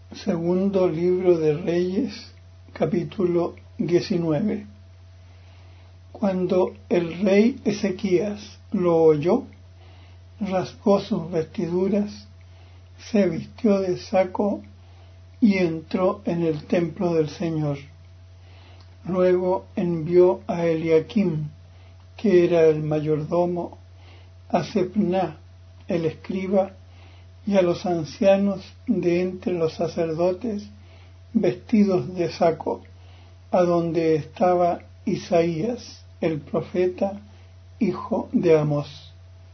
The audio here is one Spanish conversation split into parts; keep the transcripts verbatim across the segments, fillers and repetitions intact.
Segundo libro de Reyes, capítulo diecinueve. Cuando el rey Ezequías lo oyó, rasgó sus vestiduras, se vistió de saco y entró en el templo del Señor. Luego envió a Eliaquim, que era el mayordomo, a Sebna, el escriba, y a los ancianos de entre los sacerdotes, vestidos de saco, a donde estaba Isaías, el profeta, hijo de Amós.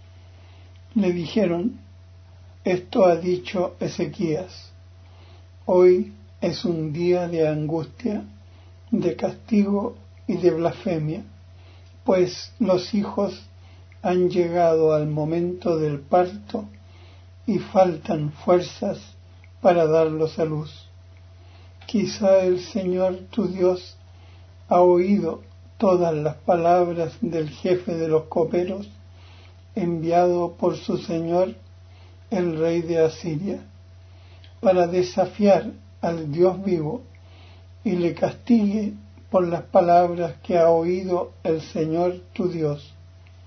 Le dijeron: esto ha dicho Ezequías: hoy es un día de angustia, de castigo y de blasfemia, pues los hijos han llegado al momento del parto y faltan fuerzas para darlos a luz. Quizá el Señor tu Dios ha oído todas las palabras del jefe de los coperos, enviado por su señor, el rey de Asiria, para desafiar al Dios vivo, y le castigue por las palabras que ha oído el Señor tu Dios.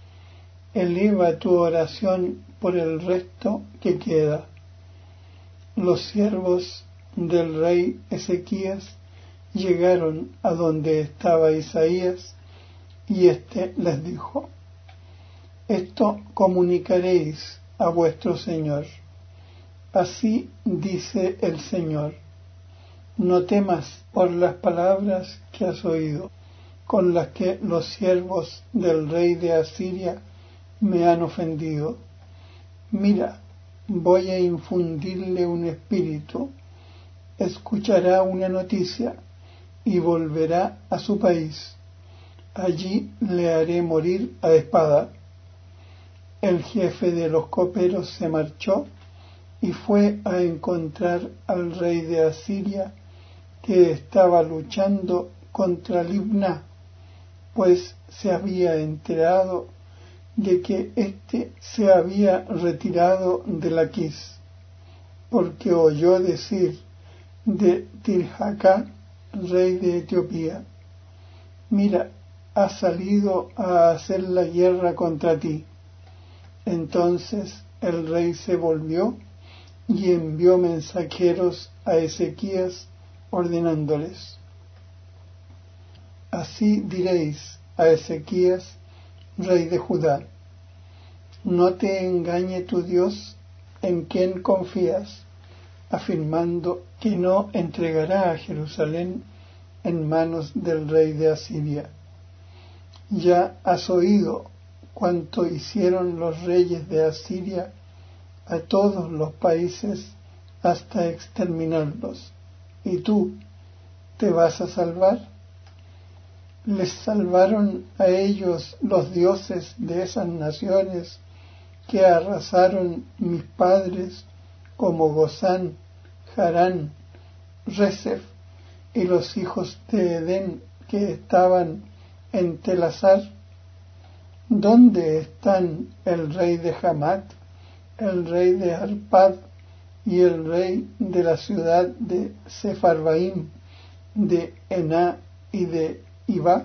Eleva tu oración por el resto que queda. Los siervos del rey Ezequías llegaron a donde estaba Isaías, y éste les dijo: esto comunicaréis a vuestro Señor. Así dice el Señor: no temas por las palabras que has oído, con las que los siervos del rey de Asiria me han ofendido. Mira, voy a infundirle un espíritu, escuchará una noticia y volverá a su país. Allí le haré morir a espada. El jefe de los coperos se marchó y fue a encontrar al rey de Asiria, que estaba luchando contra Libná, pues se había enterado de que éste se había retirado de Laquis, porque oyó decir de Tirhacá, rey de Etiopía: mira, ha salido a hacer la guerra contra ti. Entonces el rey se volvió y envió mensajeros a Ezequías, ordenándoles: así diréis a Ezequías, rey de Judá: no te engañe tu Dios, en quien confías, afirmando que no entregará a Jerusalén en manos del rey de Asiria. Ya has oído cuanto hicieron los reyes de Asiria a todos los países hasta exterminarlos. ¿Y tú te vas a salvar? ¿Les salvaron a ellos los dioses de esas naciones que arrasaron mis padres, como Gozán, Harán, Resef y los hijos de Edén que estaban en Telasar? ¿Dónde están el rey de Hamat, el rey de Arpad y el rey de la ciudad de Sefarvaim, de Ená y de Iba?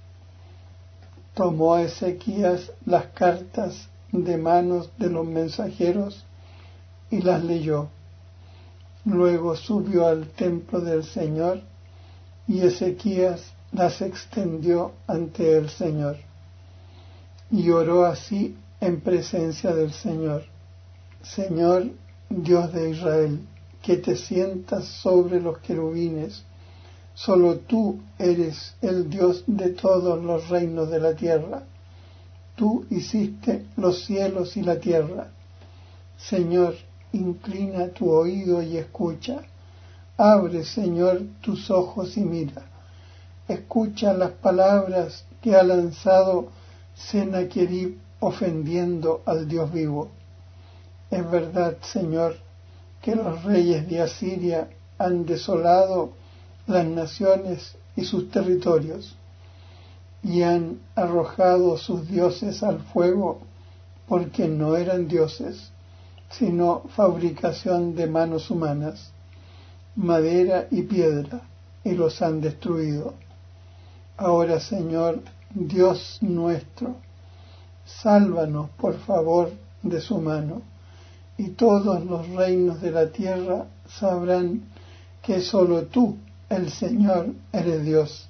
Tomó Ezequías las cartas de manos de los mensajeros y las leyó. Luego subió al templo del Señor, y Ezequías las extendió ante el Señor, y oró así en presencia del Señor: Señor, Dios de Israel, que te sientas sobre los querubines, solo tú eres el Dios de todos los reinos de la tierra. Tú hiciste los cielos y la tierra. Señor, inclina tu oído y escucha. Abre, Señor, tus ojos y mira. Escucha las palabras que ha lanzado Sennacherib ofendiendo al Dios vivo. Es verdad, Señor, que los reyes de Asiria han desolado las naciones y sus territorios, y han arrojado sus dioses al fuego, porque no eran dioses, sino fabricación de manos humanas. madera y piedra, y los han destruido. Ahora, Señor, Dios nuestro, sálvanos, por favor, de su mano, y todos los reinos de la tierra sabrán que sólo tú, el Señor, eres Dios.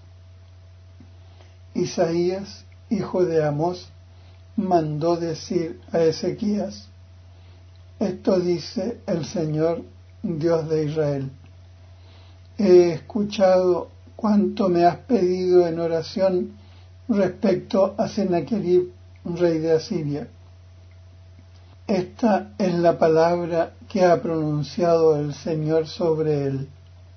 Isaías, hijo de Amós, mandó decir a Ezequías: esto dice el Señor, Dios de Israel: he escuchado cuanto me has pedido en oración respecto a Sennacherib, rey de Asiria. Esta es la palabra que ha pronunciado el Señor sobre él.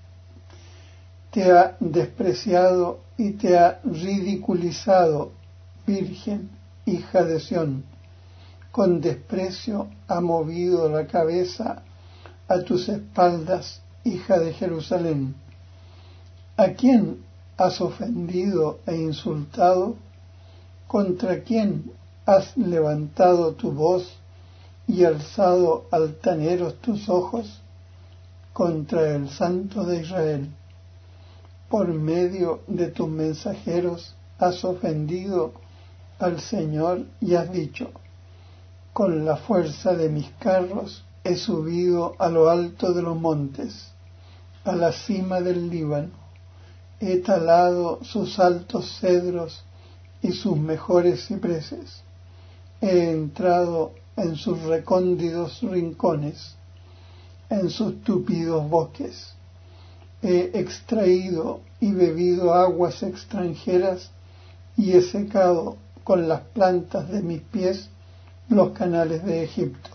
Te ha despreciado y te ha ridiculizado, virgen, hija de Sión. Con desprecio ha movido la cabeza a tus espaldas, hija de Jerusalén. ¿A quién has ofendido e insultado? ¿Contra quién has levantado tu voz y alzado altaneros tus ojos? Contra el Santo de Israel. Por medio de tus mensajeros has ofendido al Señor y has dicho: con la fuerza de mis carros he subido a lo alto de los montes, a la cima del Líbano. He talado sus altos cedros y sus mejores cipreses. He entrado en sus recónditos rincones, en sus tupidos bosques. He extraído y bebido aguas extranjeras y he secado con las plantas de mis pies los canales de Egipto.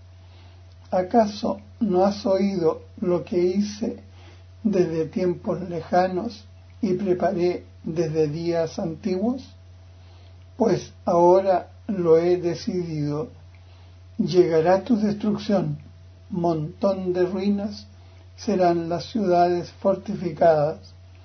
¿Acaso no has oído lo que hice desde tiempos lejanos y preparé desde días antiguos? Pues ahora lo he decidido. Llegará tu destrucción, montón de ruinas serán las ciudades fortificadas.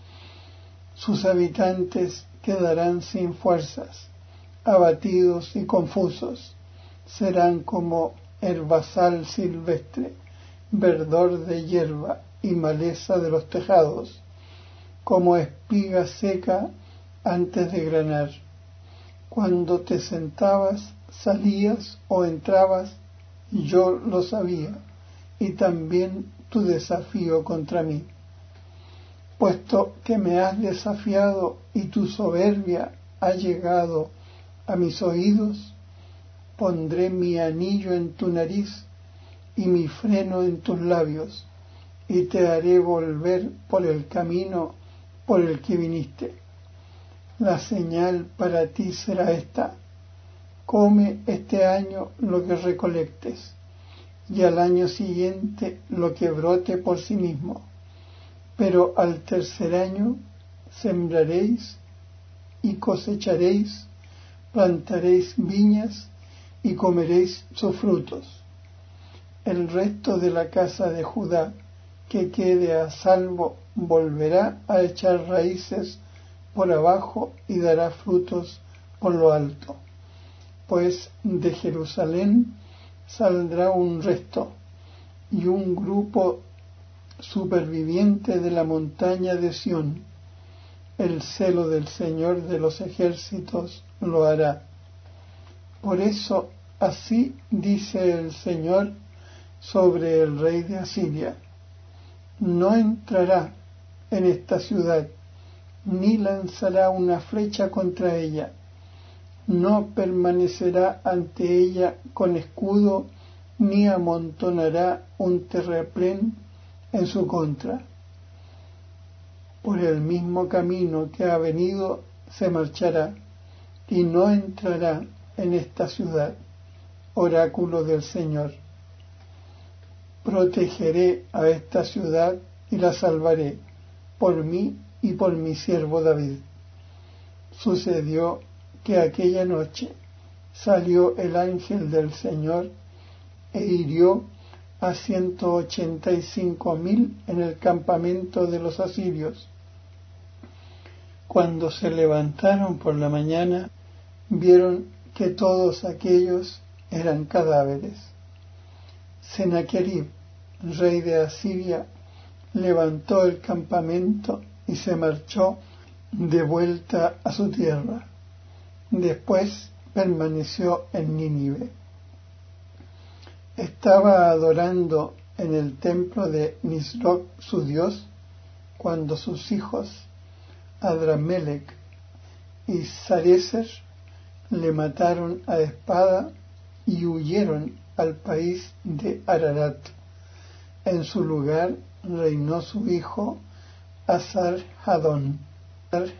Sus habitantes quedarán sin fuerzas, abatidos y confusos. Serán como herbazal silvestre, verdor de hierba y maleza de los tejados, como espiga seca antes de granar. Cuando te sentabas, salías o entrabas, yo lo sabía, y también tu desafío contra mí. Puesto que me has desafiado y tu soberbia ha llegado a mis oídos, pondré mi anillo en tu nariz y mi freno en tus labios, y te haré volver por el camino por el que viniste. La señal para ti será esta: come este año lo que recolectes, y al año siguiente lo que brote por sí mismo. Pero al tercer año sembraréis y cosecharéis, plantaréis viñas y comeréis sus frutos. El resto de la casa de Judá que quede a salvo volverá a echar raíces por abajo y dará frutos por lo alto. Pues de Jerusalén saldrá un resto y un grupo superviviente de la montaña de Sión. El celo del Señor de los ejércitos lo hará. Por eso, así dice el Señor sobre el rey de Asiria: no entrará en esta ciudad, ni lanzará una flecha contra ella, no permanecerá ante ella con escudo, ni amontonará un terraplén en su contra. Por el mismo camino que ha venido se marchará, y no entrará en esta ciudad. Oráculo del Señor. Protegeré a esta ciudad y la salvaré, por mí y por mi siervo David. Sucedió que aquella noche salió el ángel del Señor e hirió a ciento ochenta y cinco mil en el campamento de los asirios. Cuando se levantaron por la mañana, vieron que todos aquellos eran cadáveres. Sennacherib, rey de Asiria, levantó el campamento y se marchó de vuelta a su tierra. Después permaneció en Nínive. Estaba adorando en el templo de Nisroch su dios cuando sus hijos Adramelech y Sarecer le mataron a espada y huyeron al país de Ararat. En su lugar reinó su hijo Asar-Hadón.